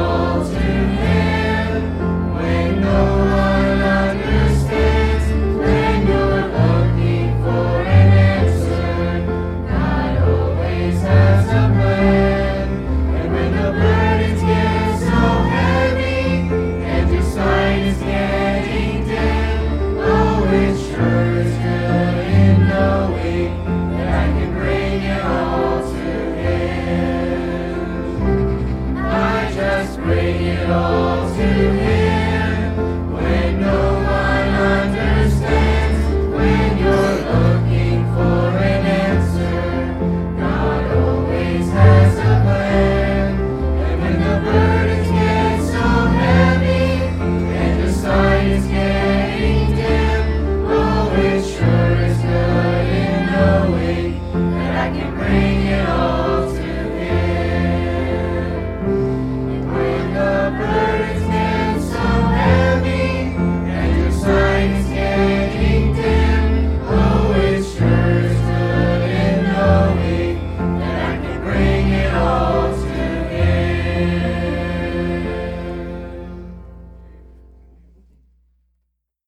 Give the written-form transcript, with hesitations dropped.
all to Him. When no one understands, when you're looking for an answer, God always has a plan. And when the burdens get so heavy and your sight is getting dim, oh, it sure is good in knowing that I can bring it all to Him. I just bring it all to Him.